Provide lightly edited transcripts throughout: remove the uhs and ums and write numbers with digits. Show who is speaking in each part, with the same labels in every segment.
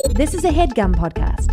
Speaker 1: This is a HeadGum podcast.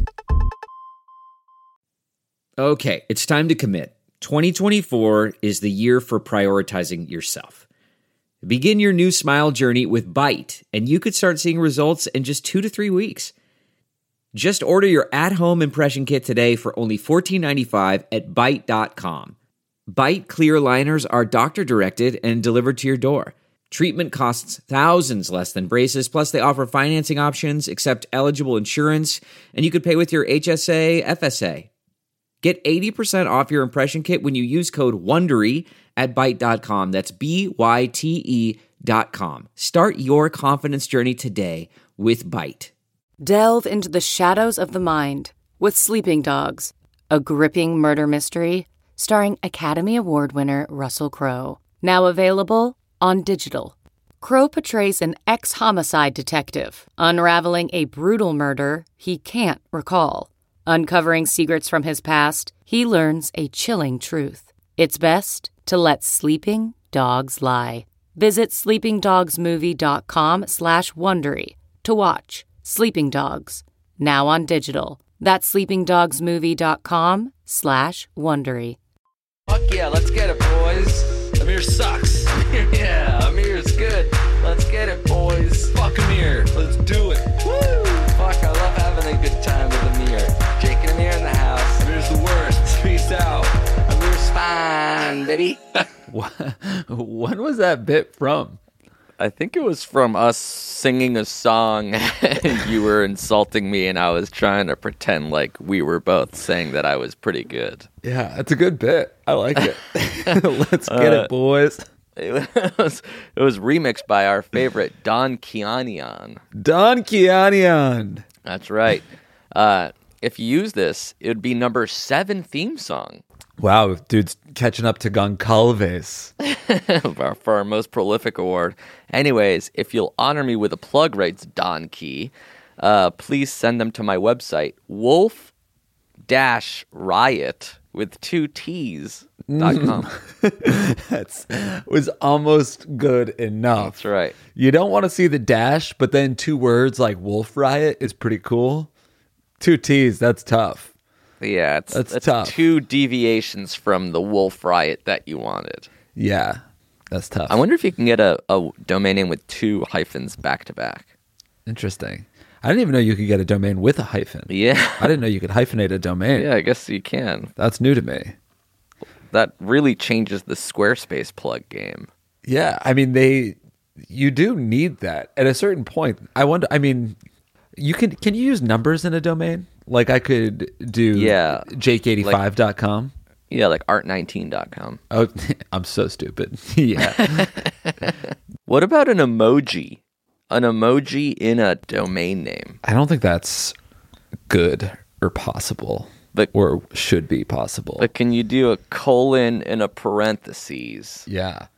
Speaker 2: Okay, it's time to commit. 2024 is the year for prioritizing yourself. Begin your new smile journey with Byte, and you could start seeing results in just 2 to 3 weeks. Just order your at-home impression kit today for only $14.95 at Byte.com. Byte clear liners are doctor-directed and delivered to your door. Treatment costs thousands less than braces, plus they offer financing options, accept eligible insurance, and you could pay with your HSA, FSA. Get 80% off your impression kit when you use code WONDERY at Byte.com. That's BYTE.com. Start your confidence journey today with Byte.
Speaker 3: Delve into the shadows of the mind with Sleeping Dogs, a gripping murder mystery starring Academy Award winner Russell Crowe. Now available on digital. Crowe portrays an ex-homicide detective unraveling a brutal murder he can't recall. Uncovering secrets from his past, he learns a chilling truth. It's best to let sleeping dogs lie. Visit sleepingdogsmovie.com/Wondery to watch Sleeping Dogs, now on digital. That's sleepingdogsmovie.com/Wondery.
Speaker 4: Fuck yeah, let's get it, boys. Amir sucks. Yeah, Amir's good. Let's get it, boys. Fuck Amir. Let's do it. Woo! Fuck, I love having a good time with Amir. Jake and Amir in the house. Amir's the worst. Peace out. Amir's fine, baby.
Speaker 5: When was that bit from?
Speaker 6: I think it was from us singing a song and you were insulting me and I was trying to pretend like we were both saying that I was pretty good.
Speaker 5: Yeah, it's a good bit. I like it. Let's get it, boys.
Speaker 6: It was remixed by our favorite Don Kianian.
Speaker 5: Don Kianian.
Speaker 6: That's right. If you use this, it would be number 7 theme song.
Speaker 5: Wow, dude's catching up to Goncalves.
Speaker 6: for our most prolific award. Anyways, if you'll honor me with a plug, writes Don Key, please send them to my website, wolf-riot with 2 T's.com.
Speaker 5: That was almost good enough.
Speaker 6: That's right.
Speaker 5: You don't want to see the dash, but then 2 words like Wolf Riot is pretty cool. 2 T's, that's tough.
Speaker 6: Yeah,
Speaker 5: that's tough.
Speaker 6: 2 deviations from the Wolf Riot that you wanted.
Speaker 5: Yeah, that's tough.
Speaker 6: I wonder if you can get a domain name with 2 hyphens back to back.
Speaker 5: Interesting. I didn't even know you could get a domain with a hyphen.
Speaker 6: Yeah.
Speaker 5: I didn't know you could hyphenate a domain.
Speaker 6: Yeah, I guess you can.
Speaker 5: That's new to me.
Speaker 6: That really changes the Squarespace plug game.
Speaker 5: Yeah, I mean, you do need that. At a certain point, I wonder, I mean, can you use numbers in a domain? Like I could do jake85.com.
Speaker 6: Yeah, like art19.com.
Speaker 5: Oh, I'm so stupid. Yeah.
Speaker 6: What about an emoji? An emoji in a domain name?
Speaker 5: I don't think that's good or possible, or should be possible.
Speaker 6: But can you do a colon and a parentheses?
Speaker 5: Yeah.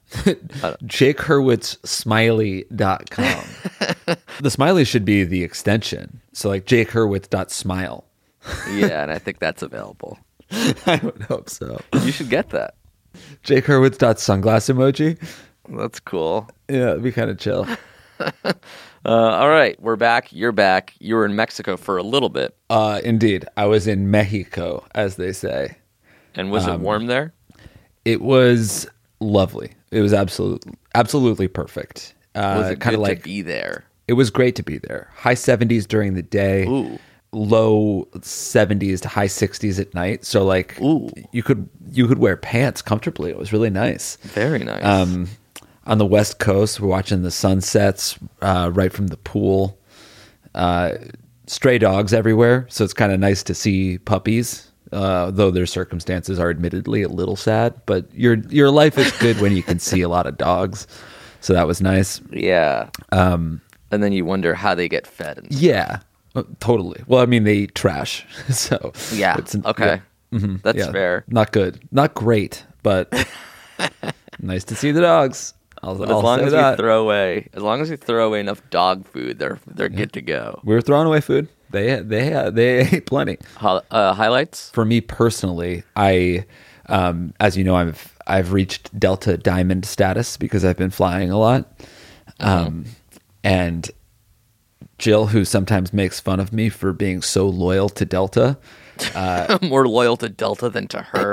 Speaker 5: JakeHurwitzSmiley.com. The smiley should be the extension. So like JakeHurwitz.smile.
Speaker 6: Yeah, and I think that's available.
Speaker 5: I would hope so.
Speaker 6: You should get that.
Speaker 5: JakeHurwitz.sunglass emoji.
Speaker 6: That's cool.
Speaker 5: Yeah, it'd be kind of chill.
Speaker 6: All right, we're back. You're back. You were in Mexico for a little bit.
Speaker 5: Indeed. I was in Mexico, as they say.
Speaker 6: And was it warm there?
Speaker 5: It was lovely. It was absolutely perfect.
Speaker 6: Was it
Speaker 5: kind of
Speaker 6: good
Speaker 5: like
Speaker 6: to be there?
Speaker 5: It was great to be there. High 70s during the day.
Speaker 6: Ooh.
Speaker 5: Low 70s to high 60s at night. So like you could wear pants comfortably. It was really nice.
Speaker 6: Very nice.
Speaker 5: On the West Coast, we're watching the sunsets right from the pool. Stray dogs everywhere, so it's kind of nice to see puppies. Though their circumstances are admittedly a little sad, but your life is good when you can see a lot of dogs. So that was nice.
Speaker 6: Yeah. And then you wonder how they get fed. And stuff.
Speaker 5: Yeah, totally. Well, I mean, they eat trash. So
Speaker 6: yeah. Okay.
Speaker 5: Yeah. Mm-hmm.
Speaker 6: That's fair.
Speaker 5: Not good. Not great, but nice to see the dogs.
Speaker 6: As long as you throw away enough dog food, they're good to go.
Speaker 5: We were throwing away food. They ate plenty.
Speaker 6: Highlights
Speaker 5: for me personally. I, as you know, I've reached Delta Diamond status because I've been flying a lot, and Jill, who sometimes makes fun of me for being so loyal to Delta,
Speaker 6: More loyal to Delta than to her.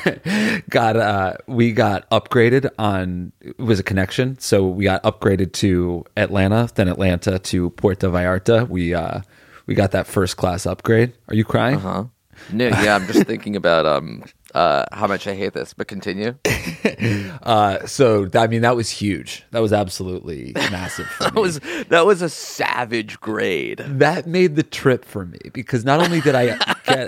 Speaker 5: we got upgraded on, it was a connection. So we got upgraded to Atlanta, then Atlanta to Puerto Vallarta. We got that first class upgrade. Are you crying?
Speaker 6: No, yeah, I'm just thinking about how much I hate this, but continue.
Speaker 5: So I mean, that was huge. That was absolutely massive for me.
Speaker 6: That was a savage grade.
Speaker 5: That made the trip for me because not only did I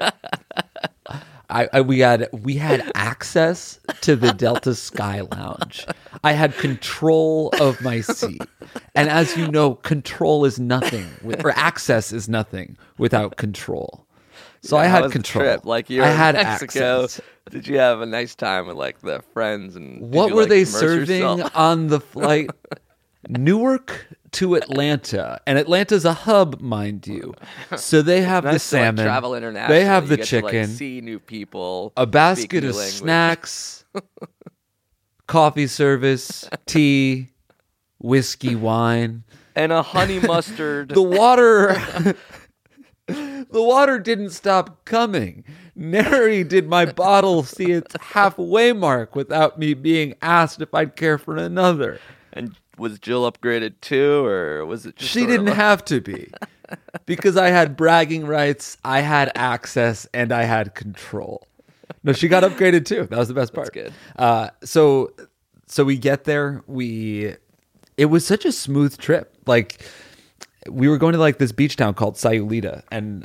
Speaker 5: get, we had access to the Delta Sky Lounge. I had control of my seat, and as you know, control is nothing, or access is nothing without control. So I
Speaker 6: How
Speaker 5: had
Speaker 6: was the
Speaker 5: control.
Speaker 6: trip? Like you were
Speaker 5: I had
Speaker 6: in Mexico.
Speaker 5: access.
Speaker 6: Did you have a nice time with like the friends and did
Speaker 5: What
Speaker 6: you,
Speaker 5: were
Speaker 6: like,
Speaker 5: they
Speaker 6: immerse
Speaker 5: serving
Speaker 6: yourself?
Speaker 5: on the flight? Newark to Atlanta, and Atlanta's a hub, mind you. So they have the
Speaker 6: Nice to, like,
Speaker 5: salmon.
Speaker 6: travel internationally.
Speaker 5: They have
Speaker 6: You
Speaker 5: the
Speaker 6: get to, like,
Speaker 5: chicken.
Speaker 6: see new people.
Speaker 5: A
Speaker 6: speak
Speaker 5: basket
Speaker 6: new
Speaker 5: of
Speaker 6: language.
Speaker 5: snacks, coffee service, tea, whiskey, wine.
Speaker 6: and a honey mustard.
Speaker 5: The water the water didn't stop coming. Nary did my bottle see its halfway mark without me being asked if I'd care for another.
Speaker 6: And was Jill upgraded too, or was it just
Speaker 5: She
Speaker 6: sort of
Speaker 5: didn't have to be. Because I had bragging rights, I had access, and I had control. No, she got upgraded too. That was the best part.
Speaker 6: good.
Speaker 5: So we get there. It was such a smooth trip. Like, we were going to like this beach town called Sayulita, and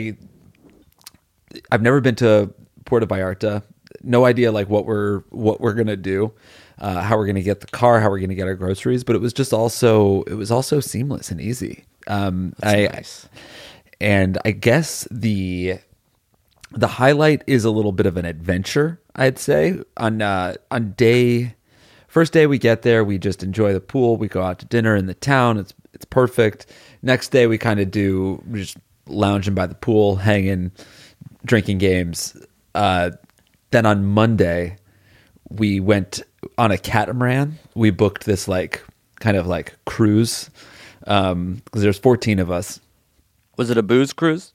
Speaker 5: I've never been to Puerto Vallarta. No idea like what we're gonna do, how we're gonna get the car, how we're gonna get our groceries. But it was also seamless and easy.
Speaker 6: nice.
Speaker 5: And I guess the highlight is a little bit of an adventure, I'd say. On first day we get there, we just enjoy the pool. We go out to dinner in the town. It's perfect. Next day we we're just lounging by the pool, hanging, drinking games. Then on Monday we went on a catamaran. We booked this like kind of like cruise because there's 14 of us.
Speaker 6: Was it a booze cruise?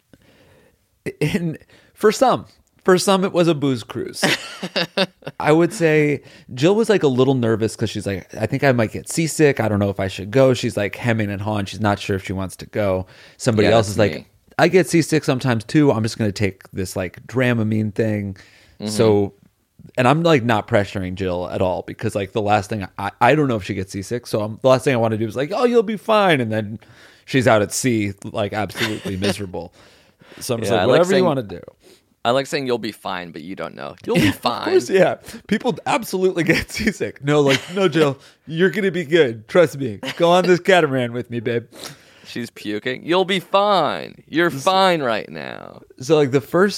Speaker 5: For some it was a booze cruise. I would say Jill was like a little nervous because she's like, I think I might get seasick. I don't know if I should go. She's like hemming and hawing. She's not sure if she wants to go. Somebody
Speaker 6: Yeah,
Speaker 5: else
Speaker 6: that's
Speaker 5: is like,
Speaker 6: me.
Speaker 5: I get seasick sometimes too. I'm just going to take this like Dramamine thing. So, and I'm like not pressuring Jill at all because like the last thing I don't know if she gets seasick. So the last thing I want to do is like, oh, you'll be fine. And then she's out at sea, like absolutely miserable. So I'm just
Speaker 6: Yeah, I
Speaker 5: like,
Speaker 6: like
Speaker 5: whatever you
Speaker 6: saying-
Speaker 5: want to do.
Speaker 6: I like saying you'll be fine, but you don't know. You'll be fine.
Speaker 5: Of course, yeah. People absolutely get seasick. No, Jill, you're going to be good. Trust me. Go on this catamaran with me, babe.
Speaker 6: She's puking. You'll be fine. You're fine right now.
Speaker 5: So like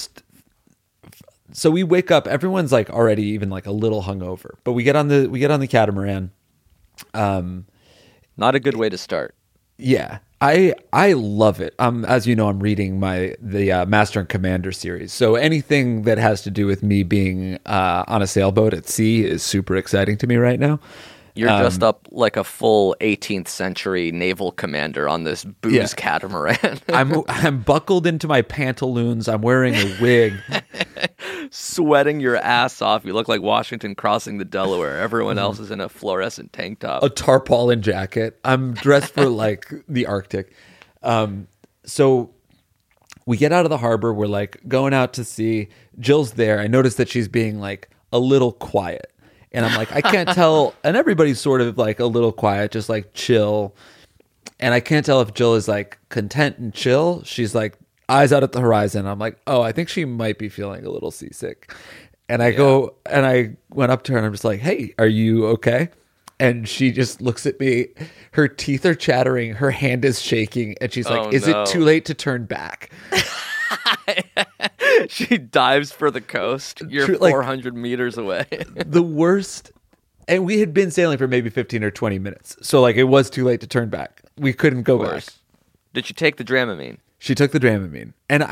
Speaker 5: so we wake up, everyone's like already even like a little hungover, but we get on the catamaran.
Speaker 6: Not a good way to start.
Speaker 5: Yeah. I love it. As you know, I'm reading the Master and Commander series. So anything that has to do with me being on a sailboat at sea is super exciting to me right now.
Speaker 6: You're dressed up like a full 18th century naval commander on this booze
Speaker 5: Yeah.
Speaker 6: catamaran.
Speaker 5: I'm buckled into my pantaloons. I'm wearing a wig.
Speaker 6: Sweating your ass off. You look like Washington crossing the Delaware. Everyone else is in a fluorescent tank top.
Speaker 5: A tarpaulin jacket. I'm dressed for like the Arctic. So we get out of the harbor. We're like going out to sea. Jill's there. I notice that she's being like a little quiet. And I'm like, I can't tell. And everybody's sort of like a little quiet, just like chill. And I can't tell if Jill is like content and chill. She's like eyes out at the horizon. I'm like, oh, I think she might be feeling a little seasick. And I went up to her and I'm just like, hey, are you okay? And she just looks at me. Her teeth are chattering. Her hand is shaking. And she's like,
Speaker 6: Oh,
Speaker 5: is
Speaker 6: no.
Speaker 5: it too late to turn back?
Speaker 6: She dives for the coast. You're
Speaker 5: True, like-
Speaker 6: 400 meters away.
Speaker 5: The worst. And we had been sailing for maybe 15 or 20 minutes. So like it was too late to turn back. We couldn't go back.
Speaker 6: Did you take the Dramamine?
Speaker 5: She took the Dramamine. And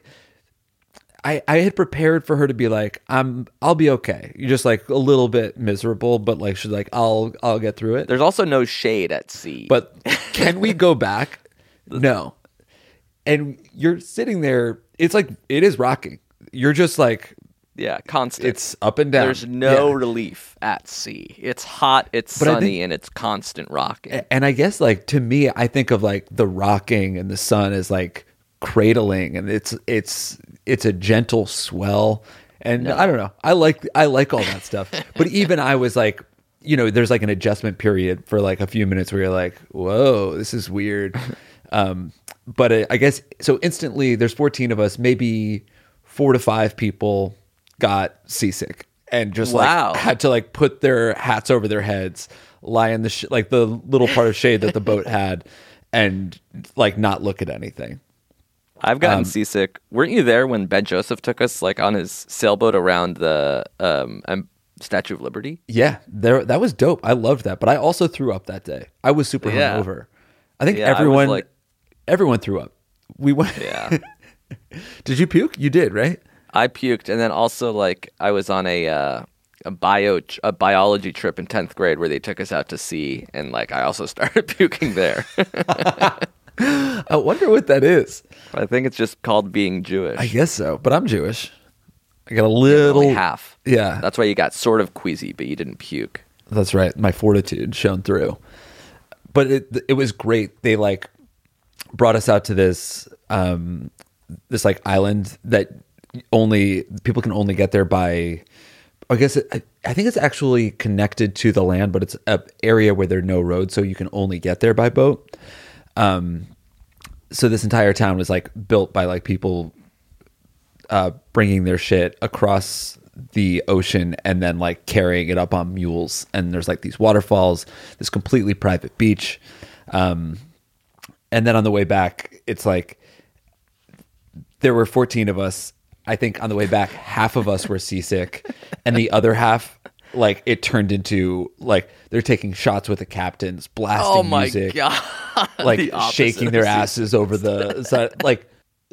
Speaker 5: I had prepared for her to be like, I'll be okay. You're just like a little bit miserable, but like she's like, I'll get through it.
Speaker 6: There's also no shade at sea.
Speaker 5: But can we go back? No. And you're sitting there. It's like, it is rocking. You're just like,
Speaker 6: Yeah, constant.
Speaker 5: it's up and down.
Speaker 6: There's no
Speaker 5: Yeah.
Speaker 6: relief at sea. It's hot, it's
Speaker 5: But I
Speaker 6: sunny,
Speaker 5: think-
Speaker 6: and it's constant rocking.
Speaker 5: And I guess, like, to me, I think of like the rocking and the sun as like cradling, and it's a gentle swell. And I don't know. I like all that stuff. But even I was like, there's like an adjustment period for like a few minutes where you're like, whoa, this is weird. But I guess so. Instantly, there's 14 of us. Maybe 4 to 5 people got seasick and just
Speaker 6: Wow.
Speaker 5: like had to like put their hats over their heads, lie in the like the little part of shade that the boat had, and like not look at anything.
Speaker 6: I've gotten seasick. Weren't you there when Ben Joseph took us like on his sailboat around the Statue of Liberty?
Speaker 5: Yeah, that was dope. I loved that, but I also threw up that day. I was super
Speaker 6: Yeah.
Speaker 5: hungover. I think
Speaker 6: Yeah, I was
Speaker 5: everyone threw up. We went.
Speaker 6: Yeah.
Speaker 5: Did you puke? You did, right?
Speaker 6: I puked, and then also like I was on a biology trip in 10th grade where they took us out to sea, and like I also started puking there.
Speaker 5: I wonder what that is.
Speaker 6: I think it's just called being Jewish.
Speaker 5: I guess so, but I'm Jewish. I got a
Speaker 6: Only
Speaker 5: little
Speaker 6: half.
Speaker 5: Yeah,
Speaker 6: That's why you got sort of queasy, but you didn't puke.
Speaker 5: that's right. My fortitude shone through. But it was great. They like brought us out to this this like island that only people can only get there by. I guess I think it's actually connected to the land, but it's an area where there are no roads, so you can only get there by boat. So this entire town was like built by like people bringing their shit across the ocean and then like carrying it up on mules. And there's like these waterfalls, this completely private beach. And then on the way back, it's like there were 14 of us. I think on the way back, half of us were seasick, and the other half, like it turned into like they're taking shots with the captains, blasting
Speaker 6: Oh my
Speaker 5: music,
Speaker 6: god!
Speaker 5: like
Speaker 6: The opposite
Speaker 5: shaking their
Speaker 6: of seasick.
Speaker 5: asses over the side. Like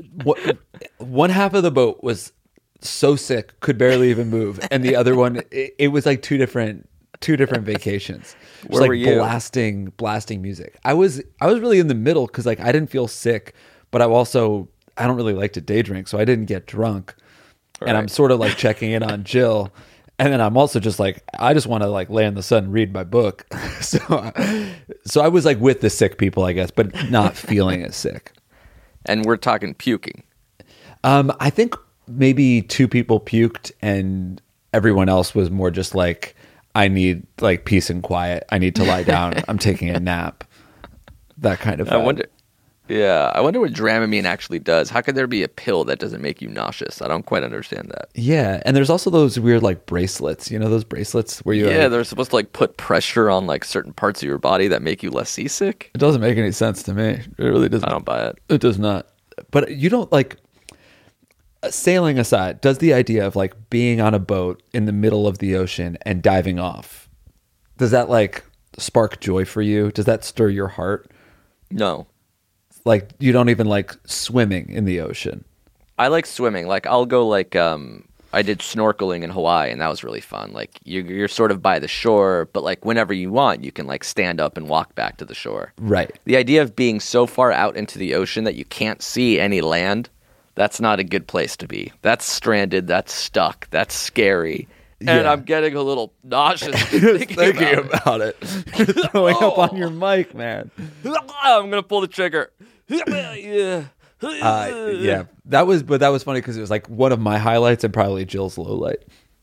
Speaker 5: one half of the boat was so sick, could barely even move, and the other one, it was like two different vacations. Just
Speaker 6: Where
Speaker 5: like
Speaker 6: were you?
Speaker 5: blasting music. I was really in the middle because like I didn't feel sick, but I don't really like to day drink, so I didn't get drunk. And I'm
Speaker 6: Right.
Speaker 5: sort of like checking in on Jill. And then I'm also just like, I just want to like lay in the sun and read my book. So I was like with the sick people, I guess, but not feeling as sick.
Speaker 6: And we're talking puking.
Speaker 5: I think maybe 2 people puked and everyone else was more just like, I need like peace and quiet. I need to lie down. I'm taking a nap. That kind of vibe.
Speaker 6: I wonder what Dramamine actually does. How could there be a pill that doesn't make you nauseous? I don't quite understand that.
Speaker 5: Yeah, and there's also those weird like bracelets. You know those bracelets where you
Speaker 6: Yeah, they're supposed to like put pressure on like certain parts of your body that make you less seasick.
Speaker 5: It doesn't make any sense to me. It really doesn't.
Speaker 6: I don't buy it.
Speaker 5: It does not. But you don't like sailing aside, does the idea of like being on a boat in the middle of the ocean and diving off, does that like spark joy for you? Does that stir your heart?
Speaker 6: No.
Speaker 5: Like you don't even like swimming in the ocean.
Speaker 6: I like swimming. Like I'll go like I did snorkeling in Hawaii and that was really fun. Like you're sort of by the shore, but like whenever you want, you can like stand up and walk back to the shore.
Speaker 5: Right.
Speaker 6: The idea of being so far out into the ocean that you can't see any land, that's not a good place to be. That's stranded, that's stuck, that's scary. And
Speaker 5: Yeah.
Speaker 6: I'm getting a little nauseous thinking about it.
Speaker 5: You're throwing up on your mic, man.
Speaker 6: I'm going to pull the trigger. Yeah.
Speaker 5: Yeah, that was funny because it was like one of my highlights and probably Jill's low light.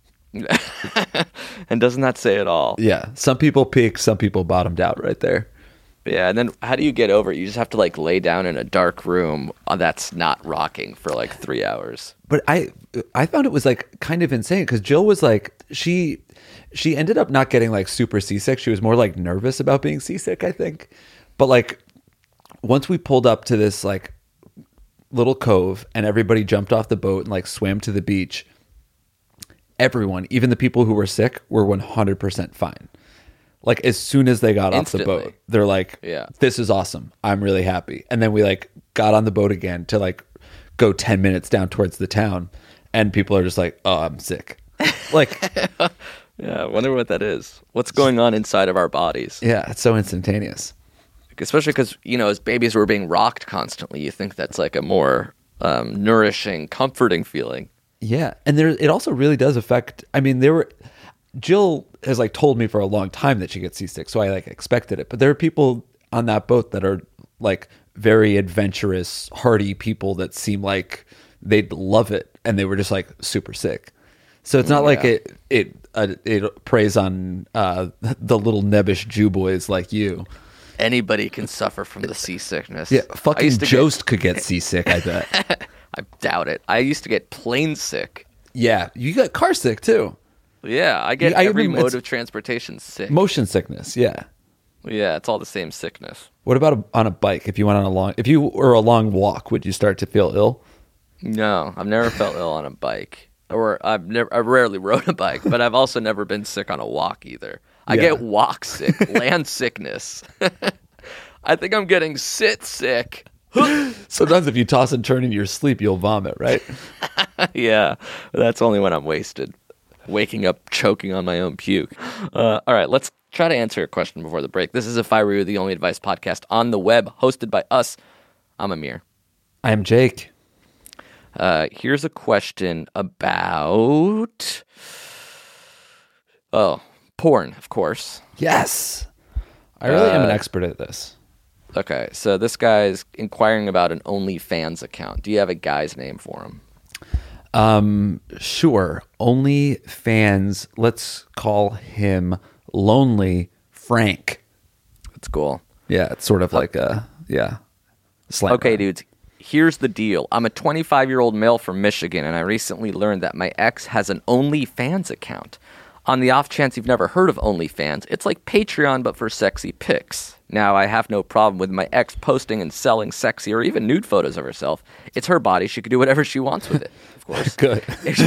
Speaker 6: And doesn't that say it all?
Speaker 5: Yeah, some people peaked, some people bottomed out right there.
Speaker 6: Yeah, and then how do you get over it? You just have to like lay down in a dark room that's not rocking for like 3 hours.
Speaker 5: But I found it was like kind of insane because Jill was like she ended up not getting like super seasick. She was more like nervous about being seasick, I think. But like once we pulled up to this like little cove and everybody jumped off the boat and like swam to the beach, everyone, even the people who were sick, were 100% fine. Like as soon as they got off the
Speaker 6: Instantly.
Speaker 5: boat, they're like,
Speaker 6: Yeah.
Speaker 5: this is awesome. I'm really happy. And then we like got on the boat again to like go 10 minutes down towards the town. And people are just like, oh, I'm sick. Like,
Speaker 6: Yeah, I wonder what that is. What's going on inside of our bodies?
Speaker 5: yeah, it's so instantaneous.
Speaker 6: especially because, as babies were being rocked constantly, you think that's like a more nourishing, comforting feeling.
Speaker 5: Yeah, and it also really does affect. I mean, Jill has like told me for a long time that she gets seasick, so I like expected it. But there are people on that boat that are like very adventurous, hardy people that seem like they'd love it, and they were just like super sick. So it's not like it preys on the little nebbish Jew boys like you.
Speaker 6: Anybody can suffer from the seasickness.
Speaker 5: Yeah, fucking Jost could get seasick, I bet.
Speaker 6: I doubt it. I used to get plane sick.
Speaker 5: Yeah, you got car sick too.
Speaker 6: Yeah, I get every mode of transportation sick.
Speaker 5: Motion sickness, yeah.
Speaker 6: Yeah, it's all the same sickness.
Speaker 5: What about on a bike? If you were a long walk, would you start to feel ill?
Speaker 6: No, I've never felt ill on a bike. Or I rarely rode a bike, but I've also never been sick on a walk either. I get walk sick, land sickness. I think I'm getting sit sick.
Speaker 5: Sometimes if you toss and turn in your sleep, you'll vomit, right?
Speaker 6: Yeah, that's only when I'm wasted. Waking up choking on my own puke. All right, let's try to answer a question before the break. This is If I Were You, the only advice podcast on the web, hosted by us. I'm Amir.
Speaker 5: I'm Jake.
Speaker 6: Here's a question about... porn, of course.
Speaker 5: Yes. I really am an expert at this.
Speaker 6: Okay, so this guy's inquiring about an OnlyFans account. Do you have a guy's name for him?
Speaker 5: Sure. OnlyFans, let's call him Lonely Frank.
Speaker 6: That's cool.
Speaker 5: Yeah, it's sort of like slang.
Speaker 6: Okay, dudes. Here's the deal. I'm a 25-year-old male from Michigan, and I recently learned that my ex has an OnlyFans account. On the off chance you've never heard of OnlyFans, it's like Patreon but for sexy pics. Now, I have no problem with my ex posting and selling sexy or even nude photos of herself. It's her body. She can do whatever she wants with it, of course.
Speaker 5: Good.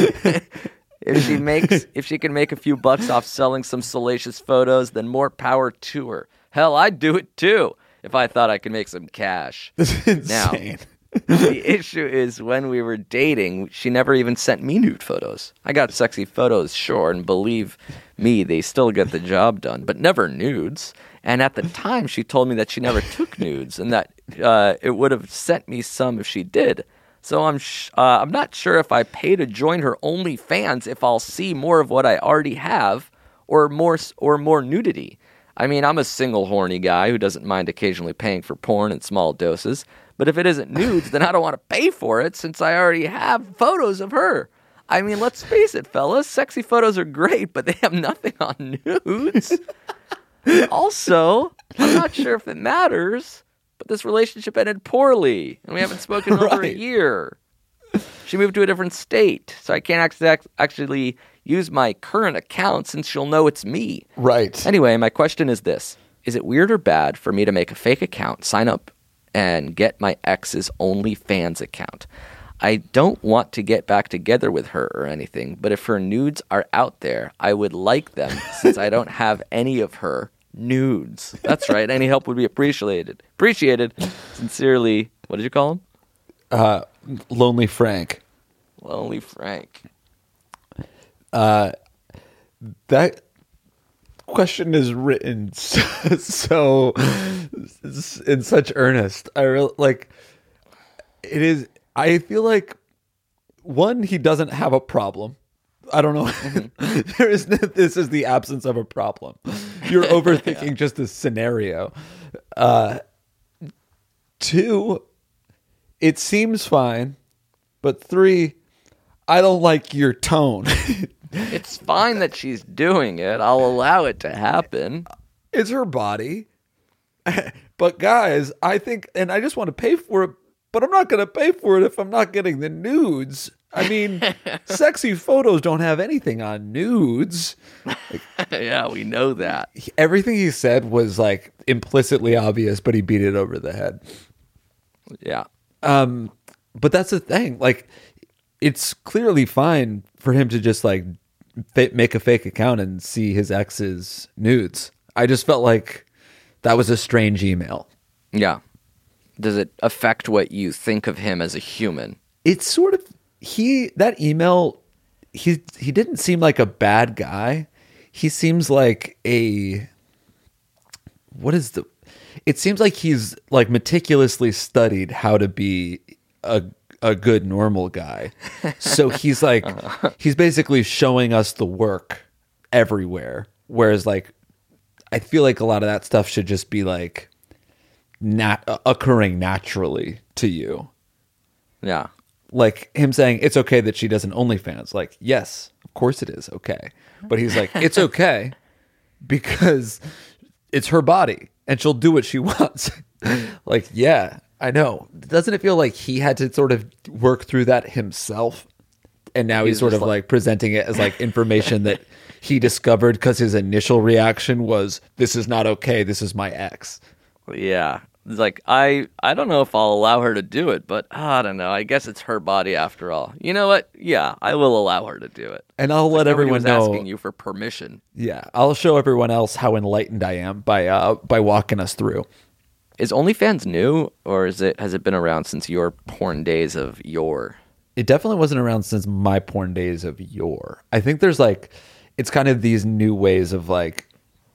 Speaker 6: If she can make a few bucks off selling some salacious photos, then more power to her. Hell, I'd do it too if I thought I could make some cash.
Speaker 5: This is insane.
Speaker 6: Now, the issue is when we were dating, she never even sent me nude photos. I got sexy photos, sure, and believe me, they still get the job done, but never nudes. And at the time, she told me that she never took nudes and that it would have sent me some if she did. So I'm not sure if I pay to join her OnlyFans if I'll see more of what I already have or more nudity. I mean, I'm a single horny guy who doesn't mind occasionally paying for porn in small doses. But if it isn't nudes, then I don't want to pay for it since I already have photos of her. I mean, let's face it, fellas. Sexy photos are great, but they have nothing on nudes. Also, I'm not sure if it matters, but this relationship ended poorly, and we haven't spoken in over a year. She moved to a different state, so I can't actually use my current account since she'll know it's me.
Speaker 5: Right.
Speaker 6: Anyway, my question is this. Is it weird or bad for me to make a fake account, sign up, and get my ex's OnlyFans account? I don't want to get back together with her or anything, but if her nudes are out there, I would like them since I don't have any of her nudes. That's right. Any help would be appreciated. Sincerely, what did you call him?
Speaker 5: Lonely Frank.
Speaker 6: Lonely Frank.
Speaker 5: That question is written so in such earnest. I really like it is. I feel like one, he doesn't have a problem. I don't know. This is the absence of a problem. You're overthinking just a scenario. Two, it seems fine. But three, I don't like your tone.
Speaker 6: It's fine that she's doing it. I'll allow it to happen.
Speaker 5: It's her body. But guys, I think, and I just want to pay for it, but I'm not going to pay for it if I'm not getting the nudes. I mean, sexy photos don't have anything on nudes.
Speaker 6: Yeah, we know that.
Speaker 5: Everything he said was like implicitly obvious, but he beat it over the head.
Speaker 6: Yeah.
Speaker 5: But that's the thing. Like, it's clearly fine for him to just like make a fake account and see his ex's nudes. I just felt like that was a strange email.
Speaker 6: Yeah. Does it affect what you think of him as a human?
Speaker 5: It's sort of that email. He didn't seem like a bad guy. He seems like it seems like he's like meticulously studied how to be a good normal guy. So he's like he's basically showing us the work everywhere. Whereas like I feel like a lot of that stuff should just be like occurring naturally to you.
Speaker 6: Yeah.
Speaker 5: Like him saying it's okay that she does an OnlyFans. Like, yes, of course it is okay. But he's like, it's okay because it's her body and she'll do what she wants. Like, yeah, I know. Doesn't it feel like he had to sort of work through that himself? And now he's sort of like presenting it as like information that he discovered because his initial reaction was, this is not okay. This is my ex.
Speaker 6: Yeah. It's like, I don't know if I'll allow her to do it, but I don't know. I guess it's her body after all. You know what? Yeah, I will allow her to do it.
Speaker 5: And I'll let everyone know.
Speaker 6: Asking you for permission.
Speaker 5: Yeah, I'll show everyone else how enlightened I am by walking us through.
Speaker 6: Is OnlyFans new, or has it been around since your porn days of yore?
Speaker 5: It definitely wasn't around since my porn days of yore. I think there's like, it's kind of these new ways of like,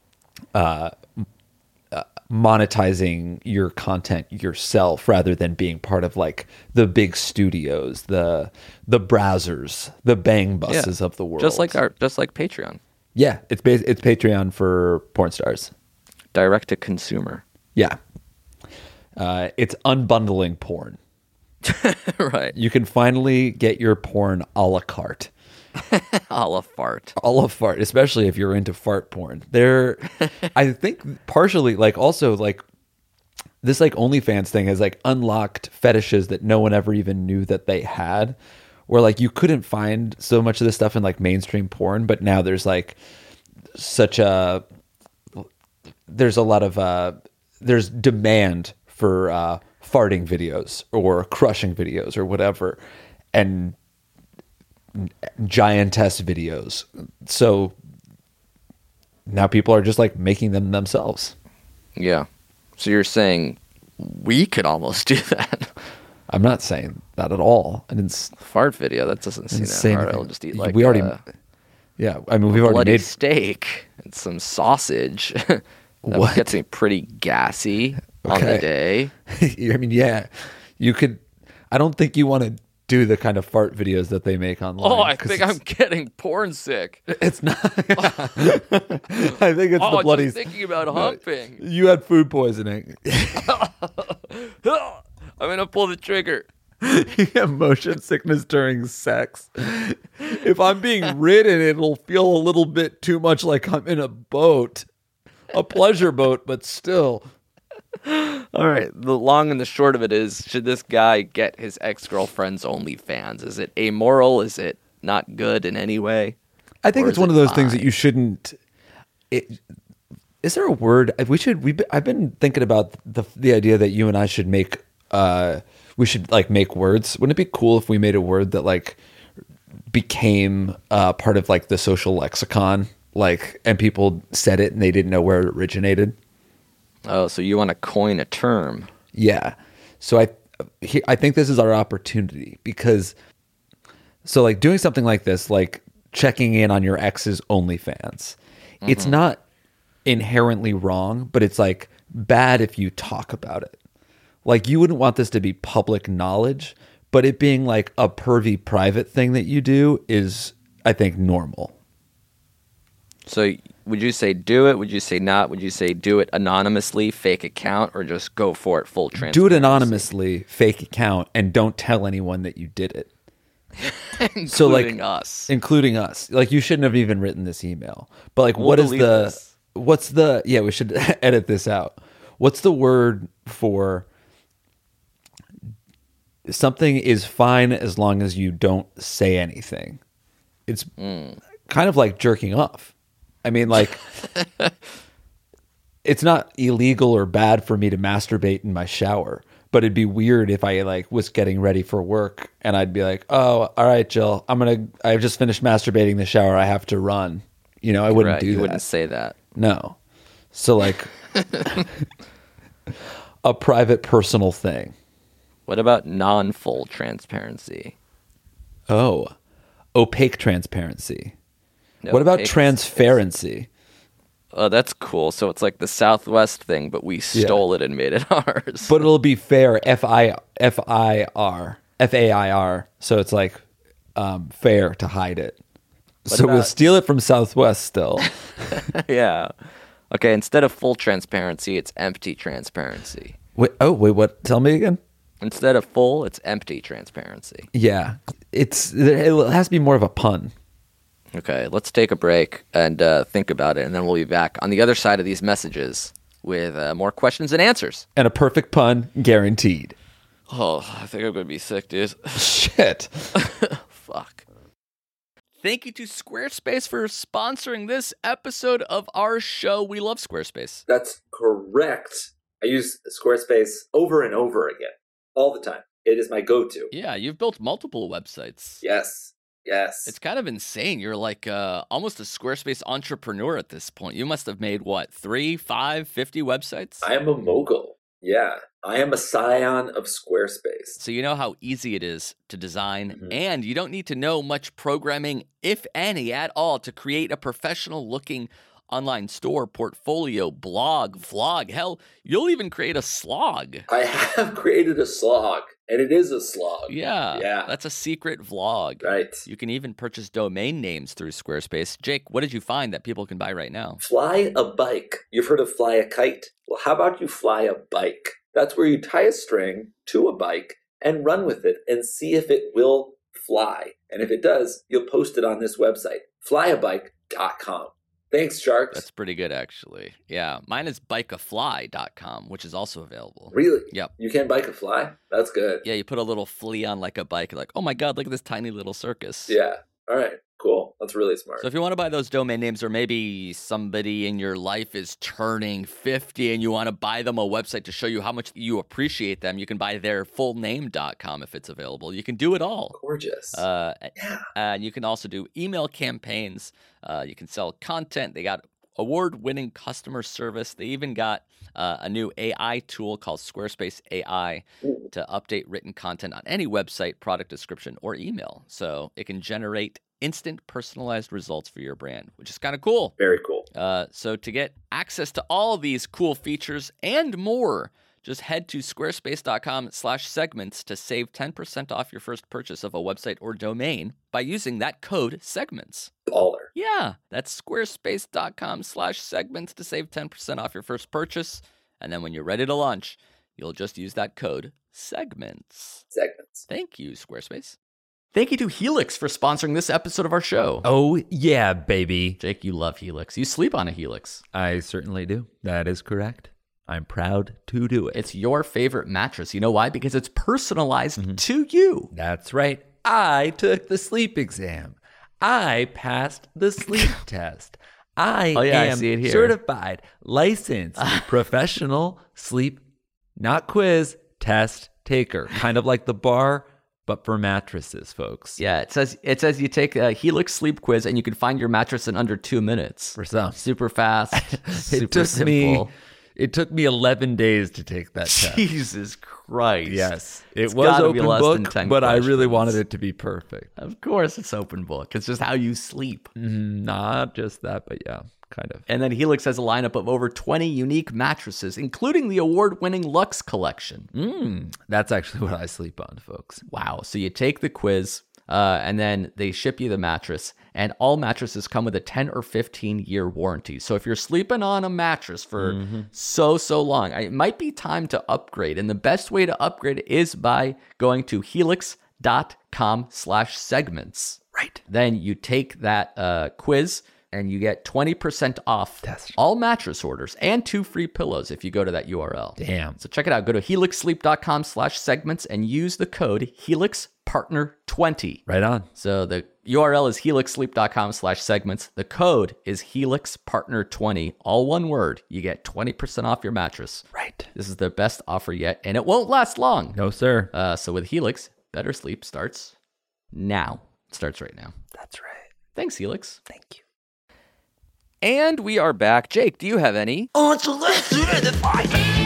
Speaker 5: monetizing your content yourself rather than being part of like the big studios, the Brazzers, the Bang Buses of the world.
Speaker 6: Just like Patreon.
Speaker 5: Yeah, it's Patreon for porn stars.
Speaker 6: Direct to consumer.
Speaker 5: Yeah. It's unbundling porn.
Speaker 6: Right.
Speaker 5: You can finally get your porn a la carte.
Speaker 6: A la fart.
Speaker 5: A la fart, especially if you're into fart porn. I think partially, like also like this like OnlyFans thing has like unlocked fetishes that no one ever even knew that they had. Where like you couldn't find so much of this stuff in like mainstream porn, but now there's like there's a lot of there's demand for farting videos or crushing videos or whatever, and giantess videos. So now people are just like making them themselves.
Speaker 6: Yeah. So you're saying we could almost do that?
Speaker 5: I'm not saying that at all. I didn't
Speaker 6: fart video. That doesn't seem that hard. I'll just eat like
Speaker 5: we already. Yeah, I mean we've already made
Speaker 6: steak and some sausage. That gets me pretty gassy on the day.
Speaker 5: I mean, yeah, you could. I don't think you want to do the kind of fart videos that they make online.
Speaker 6: Oh, I think I'm getting porn sick.
Speaker 5: It's not. I think it's the bloody.
Speaker 6: Just thinking about humping.
Speaker 5: You had food poisoning.
Speaker 6: I'm gonna pull the trigger.
Speaker 5: You have motion sickness during sex. If I'm being ridden, it'll feel a little bit too much like I'm in a boat, a pleasure boat, but still.
Speaker 6: All right. The long and the short of it is, should this guy get his ex-girlfriend's OnlyFans? Is it amoral? Is it not good in any way?
Speaker 5: I think it's one of those things that you shouldn't. Is there a word I've been thinking about the idea that you and I should make. We should like make words. Wouldn't it be cool if we made a word that like became part of like the social lexicon, like, and people said it and they didn't know where it originated?
Speaker 6: Oh, so you want to coin a term?
Speaker 5: Yeah. So I think this is our opportunity because, so like doing something like this, like checking in on your ex's OnlyFans, it's not inherently wrong, but it's like bad if you talk about it. Like you wouldn't want this to be public knowledge, but it being like a pervy private thing that you do is, I think, normal.
Speaker 6: So would you say do it? Would you say not? Would you say do it anonymously, fake account, or just go for it full transparency?
Speaker 5: Do it anonymously, fake account, and don't tell anyone that you did it.
Speaker 6: Including us.
Speaker 5: Including us. Like you shouldn't have even written this email. But like
Speaker 6: we
Speaker 5: should edit this out. What's the word for something is fine as long as you don't say anything? It's kind of like jerking off. I mean, like, it's not illegal or bad for me to masturbate in my shower, but it'd be weird if I like was getting ready for work and I'd be like, "Oh, all right, Jill, I've just finished masturbating in the shower. I have to run." You know, I wouldn't do that.
Speaker 6: You wouldn't say that.
Speaker 5: No. So like a private personal thing.
Speaker 6: What about non-full transparency?
Speaker 5: Oh, opaque transparency.
Speaker 6: No,
Speaker 5: what about
Speaker 6: opaque
Speaker 5: transparency?
Speaker 6: Oh, that's cool. So it's like the Southwest thing, but we stole it and made it ours.
Speaker 5: But it'll be fair, F-A-I-R. So it's like fair to hide it. So we'll steal it from Southwest still.
Speaker 6: Yeah. Okay, instead of full transparency, it's empty transparency.
Speaker 5: Wait, what? Tell me again.
Speaker 6: Instead of full, it's empty transparency.
Speaker 5: Yeah. It has to be more of a pun.
Speaker 6: Okay, let's take a break and think about it, and then we'll be back on the other side of these messages with more questions and answers.
Speaker 5: And a perfect pun guaranteed.
Speaker 6: Oh, I think I'm going to be sick, dude.
Speaker 5: Shit.
Speaker 6: Fuck. Thank you to Squarespace for sponsoring this episode of our show. We love Squarespace.
Speaker 7: That's correct. I use Squarespace over and over again, all the time. It is my go-to.
Speaker 6: Yeah, you've built multiple websites.
Speaker 7: Yes.
Speaker 6: It's kind of insane. You're like almost a Squarespace entrepreneur at this point. You must have made, 3, 5, 50 websites?
Speaker 7: I am a mogul. Yeah. I am a scion of Squarespace.
Speaker 6: So you know how easy it is to design, and you don't need to know much programming, if any, at all, to create a professional-looking online store, portfolio, blog, vlog. Hell, you'll even create a slog.
Speaker 7: I have created a slog, and it is a slog.
Speaker 6: Yeah. That's a secret vlog.
Speaker 7: Right.
Speaker 6: You can even purchase domain names through Squarespace. Jake, what did you find that people can buy right now?
Speaker 7: Fly a bike. You've heard of fly a kite? Well, how about you fly a bike? That's where you tie a string to a bike and run with it and see if it will fly. And if it does, you'll post it on this website, flyabike.com. Thanks, Sharks.
Speaker 6: That's pretty good, actually. Yeah, mine is bikeafly.com, which is also available.
Speaker 7: Really?
Speaker 6: Yep.
Speaker 7: You can bike a fly? That's good.
Speaker 6: Yeah, you put a little flea on like a bike. You're like, oh my God, look at this tiny little circus.
Speaker 7: Yeah. All right. Cool. That's really smart.
Speaker 6: So if you want to buy those domain names, or maybe somebody in your life is turning 50 and you want to buy them a website to show you how much you appreciate them, you can buy their fullname.com if it's available. You can do it all.
Speaker 7: Gorgeous.
Speaker 6: And you can also do email campaigns. You can sell content. They got award-winning customer service. They even got a new AI tool called Squarespace AI to update written content on any website, product description, or email. So it can generate instant personalized results for your brand, which is kind of cool.
Speaker 7: Very cool.
Speaker 6: So to get access to all of these cool features and more, just head to squarespace.com/segments to save 10% off your first purchase of a website or domain by using that code segments.
Speaker 7: Baller.
Speaker 6: Yeah, that's squarespace.com/segments to save 10% off your first purchase. And then when you're ready to launch, you'll just use that code segments. Thank you, Squarespace. Thank you to Helix for sponsoring this episode of our show.
Speaker 5: Oh, yeah, baby.
Speaker 6: Jake, you love Helix. You sleep on a Helix.
Speaker 5: I certainly do. That is correct. I'm proud to do it.
Speaker 6: It's your favorite mattress. You know why? Because it's personalized to you.
Speaker 5: That's right. I took the sleep exam. I passed the sleep test. I am
Speaker 6: see it here.
Speaker 5: certified, licensed, professional sleep, not quiz, test taker. Kind of like the bar, but for mattresses, folks.
Speaker 6: Yeah, it says you take a Helix sleep quiz and you can find your mattress in under 2 minutes.
Speaker 5: For some.
Speaker 6: Super fast, super simple.
Speaker 5: It took me 11 days to take that test.
Speaker 6: Jesus Christ.
Speaker 5: Yes.
Speaker 6: It's
Speaker 5: It was
Speaker 6: gotta be
Speaker 5: open
Speaker 6: less than
Speaker 5: book,
Speaker 6: 10
Speaker 5: but I really
Speaker 6: questions.
Speaker 5: wanted it to be perfect.
Speaker 6: Of course it's open book. It's just how you sleep.
Speaker 5: Not just that, but yeah, kind of.
Speaker 6: And then Helix has a lineup of over 20 unique mattresses, including the award-winning Luxe collection.
Speaker 5: That's actually what I sleep on, folks.
Speaker 6: Wow. So you take the quiz, and then they ship you the mattress, and all mattresses come with a 10 or 15-year warranty. So if you're sleeping on a mattress for so long, it might be time to upgrade. And the best way to upgrade is by going to helix.com/segments.
Speaker 5: Right.
Speaker 6: Then you take that quiz, and you get 20% off all mattress orders and 2 free pillows if you go to that URL.
Speaker 5: Damn.
Speaker 6: So check it out. Go to helixsleep.com/segments and use the code HelixPartner20.
Speaker 5: Right on.
Speaker 6: So the URL is helixsleep.com/segments. The code is HelixPartner20. All one word. You get 20% off your mattress.
Speaker 5: Right.
Speaker 6: This is their best offer yet, and it won't last long.
Speaker 5: No, sir.
Speaker 6: So with Helix, better sleep starts now. It starts right now.
Speaker 5: That's right.
Speaker 6: Thanks, Helix.
Speaker 5: Thank you.
Speaker 6: And we are back. Jake, do you have any?
Speaker 8: Oh, so let's do the fight.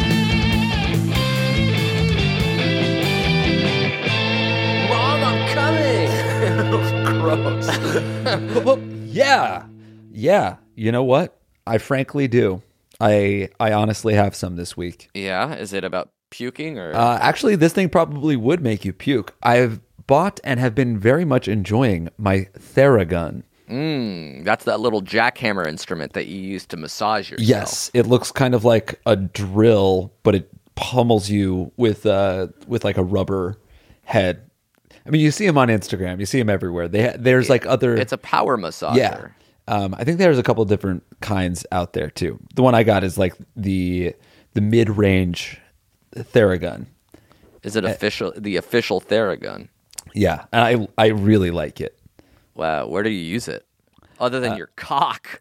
Speaker 8: Mom, I'm coming.
Speaker 6: Gross.
Speaker 5: Yeah. You know what? I frankly do. I honestly have some this week.
Speaker 6: Yeah, is it about puking or?
Speaker 5: Actually, this thing probably would make you puke. I've bought and have been very much enjoying my Theragun.
Speaker 6: That's that little jackhammer instrument that you use to massage yourself.
Speaker 5: Yes, it looks kind of like a drill, but it pummels you with like a rubber head. I mean, you see them on Instagram. You see them everywhere. There's like other.
Speaker 6: It's a power massager.
Speaker 5: Yeah. I think there's a couple different kinds out there too. The one I got is like the mid-range Theragun.
Speaker 6: Is it the official Theragun?
Speaker 5: Yeah, and I really like it.
Speaker 6: Wow, where do you use it? Other than your cock.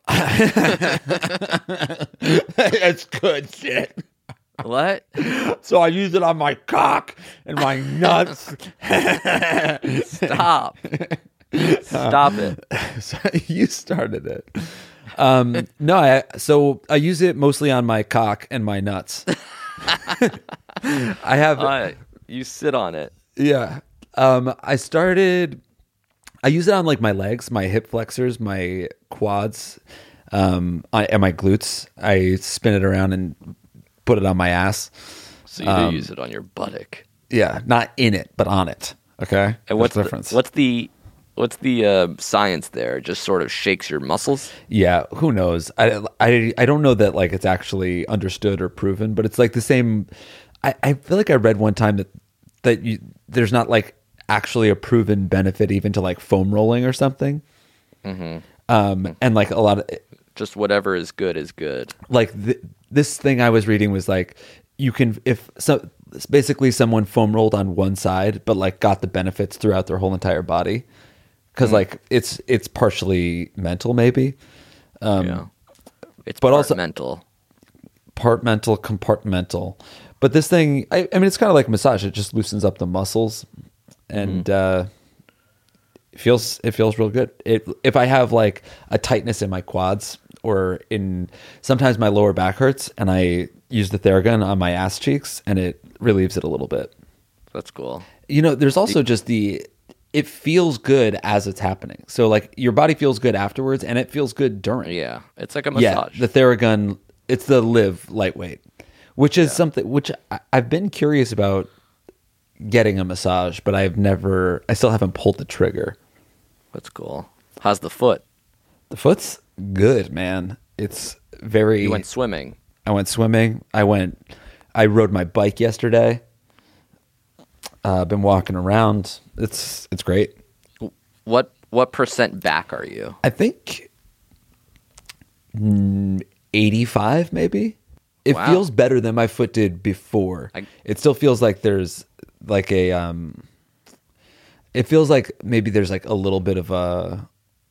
Speaker 5: That's good shit.
Speaker 6: What?
Speaker 5: So I use it on my cock and my nuts.
Speaker 6: Stop. Stop it.
Speaker 5: So you started it. No, so I use it mostly on my cock and my nuts. I have.
Speaker 6: You sit on it.
Speaker 5: Yeah. I use it on like my legs, my hip flexors, my quads, and my glutes. I spin it around and put it on my ass.
Speaker 6: So you do use it on your buttock.
Speaker 5: Yeah, not in it, but on it. Okay.
Speaker 6: And what's
Speaker 5: the difference?
Speaker 6: What's the science there? It just sort of shakes your muscles?
Speaker 5: Yeah, who knows? I don't know that like it's actually understood or proven, but it's like the same. I feel like I read one time that there's not like actually a proven benefit even to like foam rolling or something. Mm-hmm. And like a lot of
Speaker 6: just whatever is good is good.
Speaker 5: Like this thing I was reading was like you can basically someone foam rolled on one side but like got the benefits throughout their whole entire body because like it's partially mental maybe.
Speaker 6: Yeah, it's
Speaker 5: but
Speaker 6: part
Speaker 5: also
Speaker 6: mental,
Speaker 5: compartmental. But this thing, I mean, it's kind of like massage. It just loosens up the muscles, and it feels real good. If I have like a tightness in my quads or sometimes my lower back hurts, and I use the Theragun on my ass cheeks, and it relieves it a little bit.
Speaker 6: That's cool.
Speaker 5: You know, there's also just it feels good as it's happening. So like your body feels good afterwards, and it feels good during.
Speaker 6: Yeah, it's like a massage.
Speaker 5: Yeah, the Theragun, it's the Live lightweight. Which is something which I've been curious about getting a massage, but I still haven't pulled the trigger.
Speaker 6: That's cool. How's the foot?
Speaker 5: The foot's good, man. It's very.
Speaker 6: You went swimming.
Speaker 5: I went swimming. I rode my bike yesterday. Been walking around. It's great.
Speaker 6: What percent back are you?
Speaker 5: I think 85 maybe. It feels better than my foot did before. It still feels like there's like a it feels like maybe there's like a little bit of a,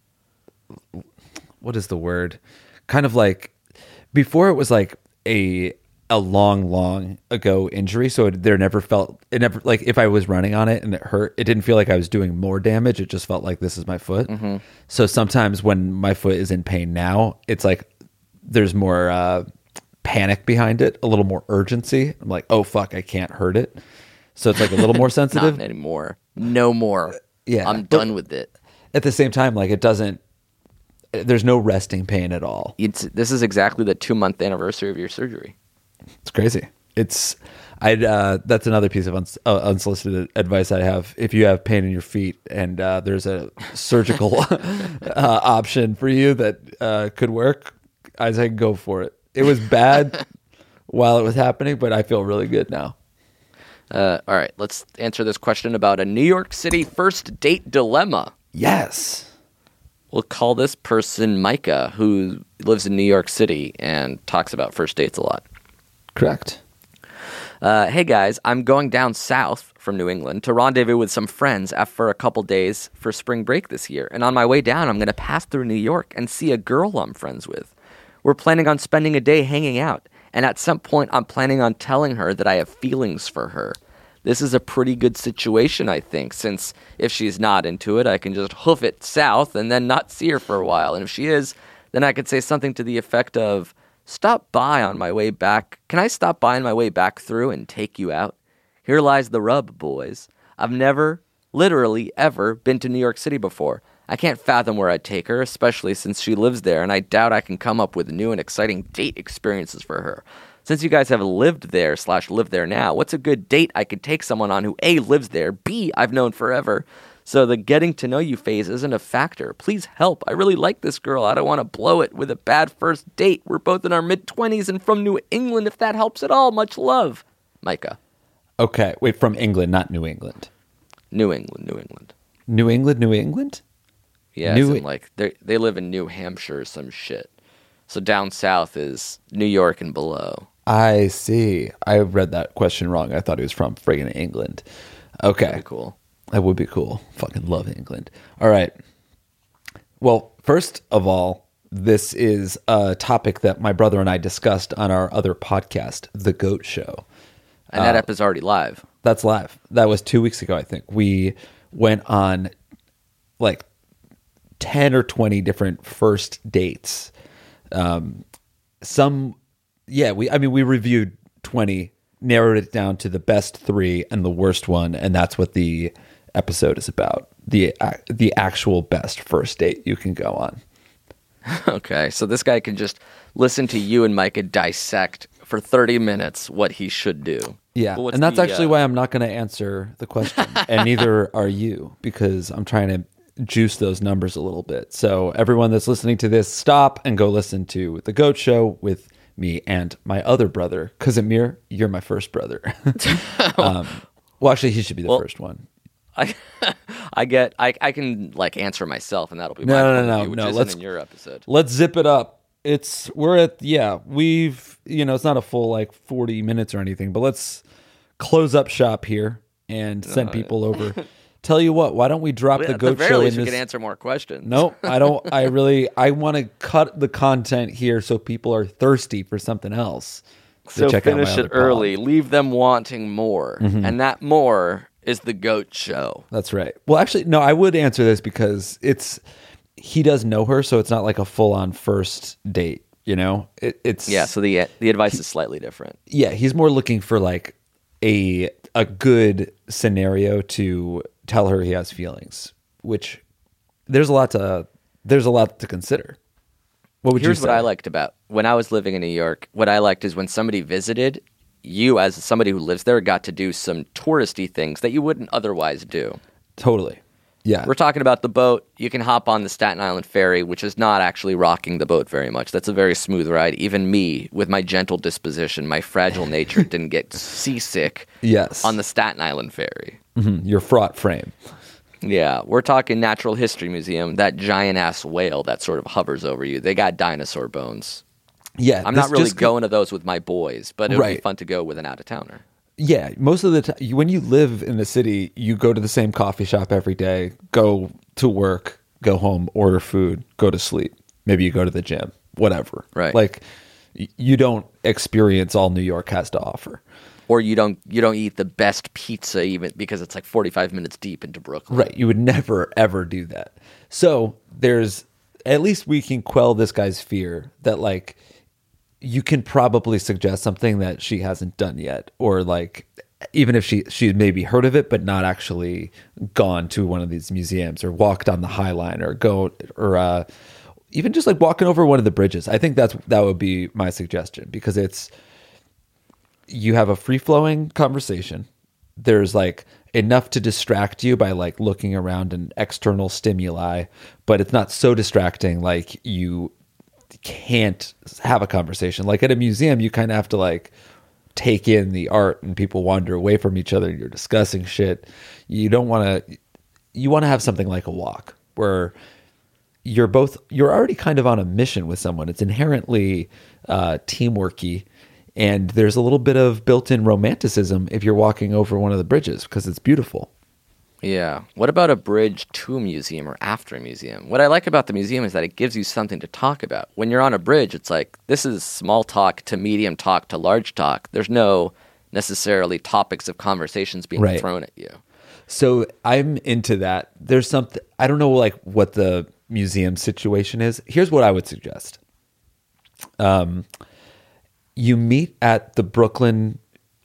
Speaker 5: what is the word? Kind of like before it was like a long ago injury, so it never like if I was running on it and it hurt, it didn't feel like I was doing more damage. It just felt like this is my foot. Mm-hmm. So sometimes when my foot is in pain now, it's like there's more panic behind it, a little more urgency. I'm like, oh fuck, I can't hurt it. So it's like a little more sensitive.
Speaker 6: Not anymore. No more.
Speaker 5: Yeah,
Speaker 6: I'm done with it.
Speaker 5: At the same time, like there's no resting pain at all.
Speaker 6: This is exactly the 2-month anniversary of your surgery.
Speaker 5: It's crazy. That's another piece of unsolicited advice I have. If you have pain in your feet and there's a surgical option for you that could work, I say go for it. It was bad while it was happening, but I feel really good now.
Speaker 6: All right, let's answer this question about a New York City first date dilemma.
Speaker 5: Yes.
Speaker 6: We'll call this person Micah, who lives in New York City and talks about first dates a lot.
Speaker 5: Correct.
Speaker 6: Hey guys, I'm going down south from New England to rendezvous with some friends for a couple days for spring break this year. And on my way down, I'm going to pass through New York and see a girl I'm friends with. We're planning on spending a day hanging out, and at some point I'm planning on telling her that I have feelings for her. This is a pretty good situation, I think, since if she's not into it, I can just hoof it south and then not see her for a while. And if she is, then I could say something to the effect of, stop by on my way back. Can I stop by on my way back through and take you out? Here lies the rub, boys. I've never, literally ever, been to New York City before. I can't fathom where I'd take her, especially since she lives there, and I doubt I can come up with new and exciting date experiences for her. Since you guys have lived there / live there now, what's a good date I could take someone on who A, lives there, B, I've known forever, so the getting to know you phase isn't a factor. Please help. I really like this girl. I don't want to blow it with a bad first date. We're both in our mid-20s and from New England, if that helps at all. Much love. Micah.
Speaker 5: Okay, wait, from England, not New England.
Speaker 6: New England, New England.
Speaker 5: New England, New England?
Speaker 6: Yeah, as in, like they live in New Hampshire or some shit. So down south is New York and below.
Speaker 5: I see. I read that question wrong. I thought he was from friggin' England. Okay.
Speaker 6: That'd be cool.
Speaker 5: That would be cool. Fucking love England. All right. Well, first of all, this is a topic that my brother and I discussed on our other podcast, The Goat Show.
Speaker 6: And that ep is already live.
Speaker 5: That's live. That was 2 weeks ago, I think. We went on like 10 or 20 different first dates. We reviewed 20, narrowed it down to the best 3 and the worst one, and that's what the episode is about. The actual best first date you can go on.
Speaker 6: Okay, so this guy can just listen to you and Micah dissect for 30 minutes what he should do.
Speaker 5: Yeah, and that's actually why I'm not going to answer the question, and neither are you, because I'm trying to juice those numbers a little bit. So everyone that's listening to this, stop and go listen to The Goat Show with me and my other brother. Kazimir, you're my first brother. Well, actually, he should be the first one.
Speaker 6: I can like answer myself, and that'll be my point of view, which isn't in your episode.
Speaker 5: Let's zip it up. It's not a full like 40 minutes or anything, but let's close up shop here and send people over. Tell you what, why don't we drop The Goat Show in this?
Speaker 6: We can answer more questions.
Speaker 5: No, I don't. I want to cut the content here so people are thirsty for something else.
Speaker 6: So finish it early. Leave them wanting more. Mm-hmm. And that more is The Goat Show.
Speaker 5: That's right. Well, actually, no, I would answer this because he does know her, so it's not like a full-on first date, you know?
Speaker 6: So the advice is slightly different.
Speaker 5: Yeah, he's more looking for like a good scenario to tell her he has feelings, which there's a lot to consider. What would you say?
Speaker 6: Here's what I liked about when I was living in New York. What I liked is when somebody visited, you as somebody who lives there got to do some touristy things that you wouldn't otherwise do.
Speaker 5: Totally. Yeah.
Speaker 6: We're talking about the boat. You can hop on the Staten Island ferry, which is not actually rocking the boat very much. That's a very smooth ride. Even me, with my gentle disposition, my fragile nature, didn't get seasick on the Staten Island ferry.
Speaker 5: Mm-hmm. Your fraught frame.
Speaker 6: Yeah. We're talking Natural History Museum, that giant-ass whale that sort of hovers over you. They got dinosaur bones.
Speaker 5: Yeah.
Speaker 6: I'm not really going to those with my boys, but it would be fun to go with an out-of-towner.
Speaker 5: Yeah, most of the time, when you live in the city, you go to the same coffee shop every day, go to work, go home, order food, go to sleep. Maybe you go to the gym, whatever.
Speaker 6: Right.
Speaker 5: Like, you don't experience all New York has to offer.
Speaker 6: Or you don't eat the best pizza even because it's like 45 minutes deep into Brooklyn.
Speaker 5: Right. You would never, ever do that. So at least we can quell this guy's fear that like, you can probably suggest something that she hasn't done yet, or like even if she maybe heard of it but not actually gone to one of these museums or walked on the High Line or even just like walking over one of the bridges. I think that would be my suggestion, because you have a free-flowing conversation. There's like enough to distract you by like looking around and external stimuli, but it's not so distracting like you can't have a conversation. Like at a museum, you kind of have to like take in the art, and people wander away from each other and you're discussing shit. You want to have something like a walk where you're already kind of on a mission with someone. It's inherently teamworky, and there's a little bit of built-in romanticism if you're walking over one of the bridges because it's beautiful.
Speaker 6: Yeah. What about a bridge to a museum or after a museum? What I like about the museum is that it gives you something to talk about. When you're on a bridge, it's like, this is small talk to medium talk to large talk. There's no necessarily topics of conversations being thrown at you.
Speaker 5: So I'm into that. There's something, I don't know like what the museum situation is. Here's what I would suggest. You meet at the Brooklyn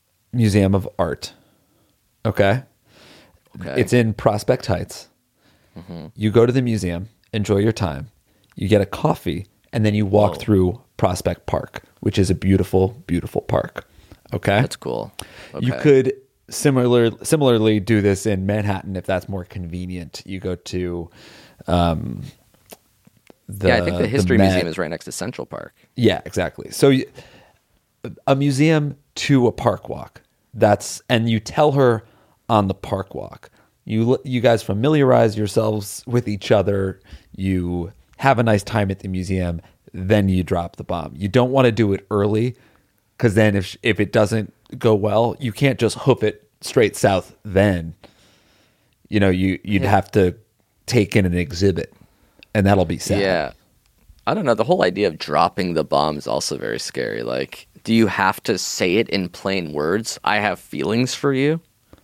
Speaker 5: Museum of Art. Okay. It's in Prospect Heights. You go to the museum, enjoy your time, you get a coffee, and then you walk through Prospect Park, which is a beautiful, beautiful park. Okay?
Speaker 6: That's cool. Okay.
Speaker 5: You could similarly do this in Manhattan if that's more convenient. You go to
Speaker 6: I think the History
Speaker 5: Met.
Speaker 6: Museum is right next to Central Park.
Speaker 5: Yeah, exactly. So a museum to a park walk. And you tell her on the park walk. You guys familiarize yourselves with each other. You have a nice time at the museum. Then you drop the bomb. You don't want to do it early because then if it doesn't go well, you can't just hoof it straight south. Then you'd have to take in an exhibit, and that'll be sad.
Speaker 6: Yeah. I don't know. The whole idea of dropping the bomb is also very scary. Like, do you have to say it in plain words? I have feelings for you.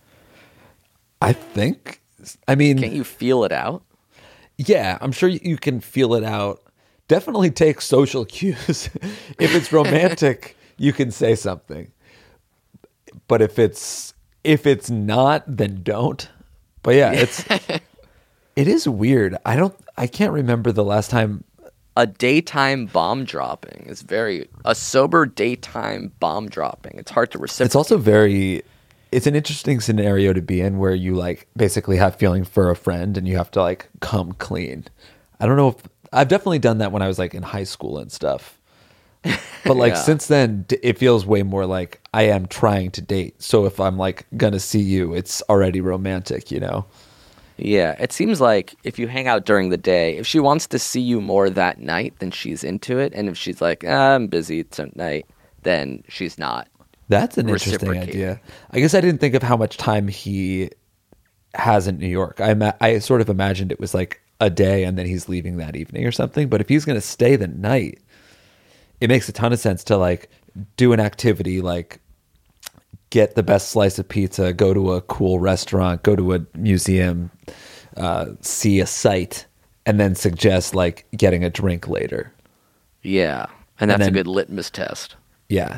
Speaker 5: I mean,
Speaker 6: Can't you feel it out?
Speaker 5: yeah, I'm sure you can feel it out. Definitely take social cues. If it's romantic, you can say something. But if it's not, then don't. But yeah, it is weird. I can't remember the last time.
Speaker 6: A daytime bomb dropping is a sober daytime bomb dropping. It's hard to reciprocate.
Speaker 5: It's also it's an interesting scenario to be in where you like basically have feeling for a friend and you have to like come clean. I don't know if I've definitely done that when I was like in high school and stuff. But like since then it feels way more like I am trying to date. So if I'm like gonna see you, it's already romantic,
Speaker 6: Yeah, it seems like if you hang out during the day, if she wants to see you more that night, then she's into it. And if she's like, I'm busy tonight, then she's not.
Speaker 5: That's an interesting idea. I guess I didn't think of how much time he has in New York. I sort of imagined it was like a day and then he's leaving that evening or something. But if he's going to stay the night, it makes a ton of sense to like do an activity like get the best slice of pizza, go to a cool restaurant, go to a museum, see a site, and then suggest like getting a drink later.
Speaker 6: Yeah, and that's a good litmus test.
Speaker 5: Yeah.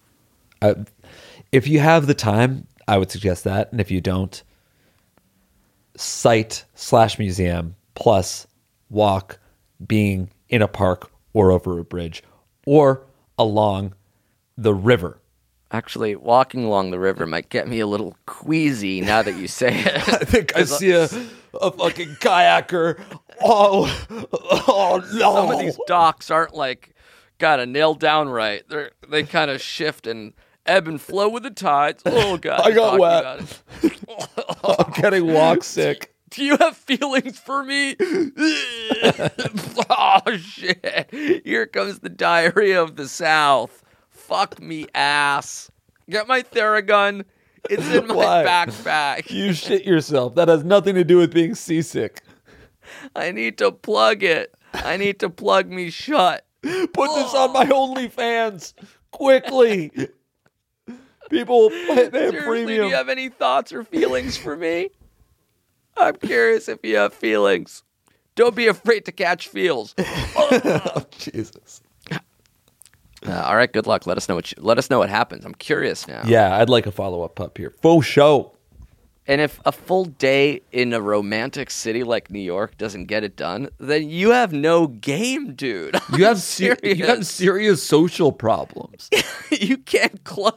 Speaker 5: If you have the time, I would suggest that. And if you don't, site/museum plus walk being in a park or over a bridge or along the river.
Speaker 6: Actually, walking along the river might get me a little queasy now that you say it.
Speaker 5: I think I see a fucking kayaker. Oh no.
Speaker 6: Some of these docks aren't like got a nailed down right. They kind of shift and ebb and flow with the tides. Oh God,
Speaker 5: I got wet. I'm getting walk sick.
Speaker 6: Do you have feelings for me? Oh shit! Here comes the diarrhea of the South. Fuck me, ass. Get my Theragun. It's in my backpack.
Speaker 5: You shit yourself. That has nothing to do with being seasick.
Speaker 6: I need to plug it. I need to plug me shut.
Speaker 5: Put this on my OnlyFans quickly. People pay
Speaker 6: Seriously,
Speaker 5: premium.
Speaker 6: do you have any thoughts or feelings for me? I'm curious if you have feelings. Don't be afraid to catch feels.
Speaker 5: Oh, Jesus.
Speaker 6: All right, good luck. Let us know what happens. I'm curious now.
Speaker 5: Yeah, I'd like a follow-up pup here. Faux show.
Speaker 6: And if a full day in a romantic city like New York doesn't get it done, then you have no game, dude.
Speaker 5: You have serious social problems.
Speaker 6: You can't close.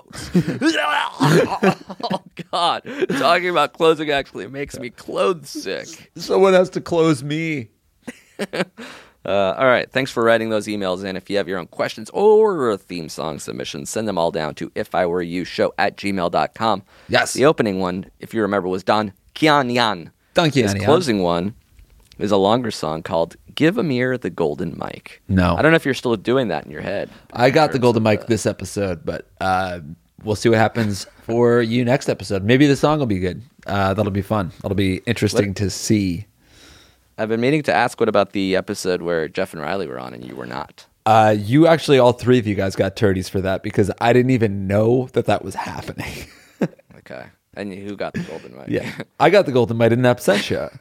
Speaker 6: Oh, God. Talking about closing actually makes me clothes sick.
Speaker 5: Someone has to close me.
Speaker 6: All right. Thanks for writing those emails in. If you have your own questions or theme song submissions, send them all down to ifiwereyoushow@gmail.com.
Speaker 5: Yes.
Speaker 6: The opening one, if you remember, was Don Kian.
Speaker 5: Don Kian.
Speaker 6: His closing one is a longer song called Give Amir the Golden Mic.
Speaker 5: No.
Speaker 6: I don't know if you're still doing that in your head.
Speaker 5: I got the golden mic this episode, but we'll see what happens for you next episode. Maybe the song will be good. That'll be fun. That'll be interesting to see.
Speaker 6: I've been meaning to ask, what about the episode where Jeff and Riley were on and you were not?
Speaker 5: You actually, all three of you guys got turdies for that because I didn't even know that was happening.
Speaker 6: Okay. And who got the golden mic?
Speaker 5: Yeah. I got the golden mic in absentia.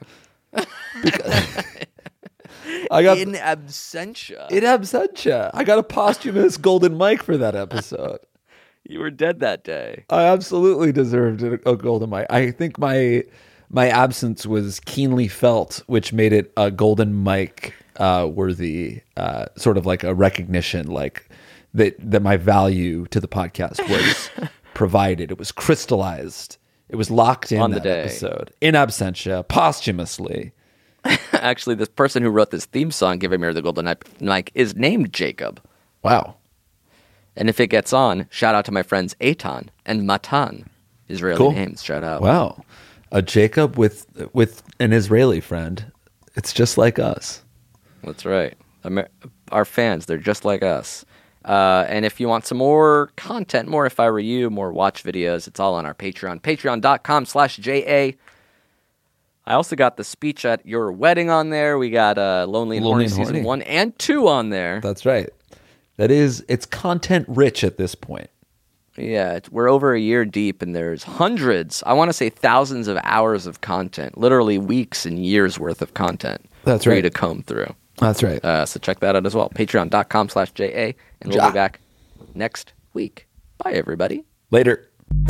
Speaker 5: I got
Speaker 6: in absentia.
Speaker 5: In absentia. I got a posthumous golden mic for that episode.
Speaker 6: You were dead that day.
Speaker 5: I absolutely deserved a golden mic. I think my my absence was keenly felt, which made it a golden mic worthy, sort of like a recognition, like that my value to the podcast was provided. It was crystallized. It was locked in
Speaker 6: On the
Speaker 5: that
Speaker 6: day.
Speaker 5: episode, in absentia, posthumously.
Speaker 6: Actually, this person who wrote this theme song, Give Amir the Golden Mic, is named Jacob.
Speaker 5: Wow.
Speaker 6: And if it gets on, shout out to my friends Eitan and Matan. Israeli
Speaker 5: Cool.
Speaker 6: names, shout out.
Speaker 5: Wow. A Jacob with an Israeli friend. It's just like us.
Speaker 6: That's right. Our fans, they're just like us. And if you want some more content, more If I Were You, more watch videos, it's all on our Patreon. Patreon.com/JA. I also got the speech at your wedding on there. We got Lonely and Horny Season 1 and 2 on there.
Speaker 5: That's right. It's content rich at this point.
Speaker 6: Yeah, we're over a year deep, and there's hundreds, I want to say thousands of hours of content, literally weeks and years worth of content
Speaker 5: That's
Speaker 6: for you
Speaker 5: right.
Speaker 6: to comb through.
Speaker 5: That's right.
Speaker 6: So check that out as well. Patreon.com/JA. And we'll be back next week. Bye, everybody.
Speaker 5: Later.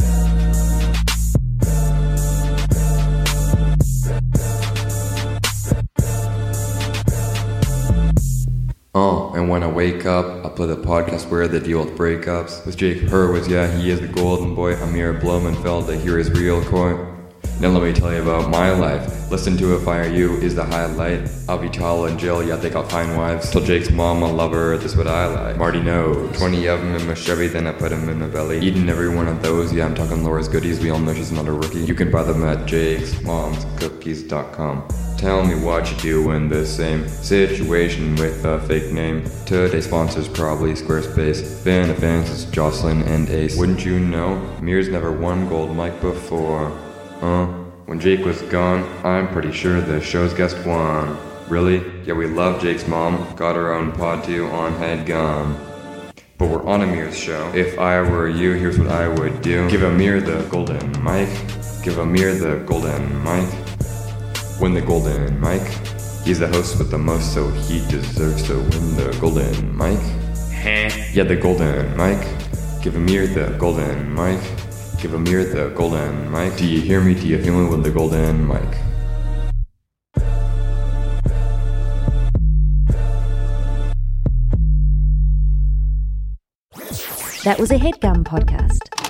Speaker 9: And when I wake up, I'll play the podcast where they deal with breakups. With Jake Hurwitz, yeah, he is the golden boy. Amir Blumenfeld, I hear his real coy. Now let me tell you about my life. Listen to If I Were You is the highlight. Avital and Jill, yeah, they got fine wives. Till Jake's mom a lover, this is what I like. Marty knows. 20 of them in my Chevy, then I put them in my belly. Eating every one of those, yeah, I'm talking Laura's goodies. We all know she's not a rookie. You can buy them at jakesmomscookies.com. Tell me what you do in the same situation with a fake name. Today's sponsors probably Squarespace. Band of fans is Jocelyn and Ace. Wouldn't you know? Mir's never won gold mic before. When Jake was gone, I'm pretty sure the show's guest won. Really? Yeah, we love Jake's mom. Got her own pod too on HeadGum. But we're on Amir's show. If I were you, here's what I would do. Give Amir the golden mic. Give Amir the golden mic. Win the golden mic. He's the host with the most, so he deserves to win the golden mic. Yeah, the golden mic. Give Amir the golden mic. Give Amir the golden mic. Do you hear me? Do you feel me with the golden mic?
Speaker 1: That was a HeadGum podcast.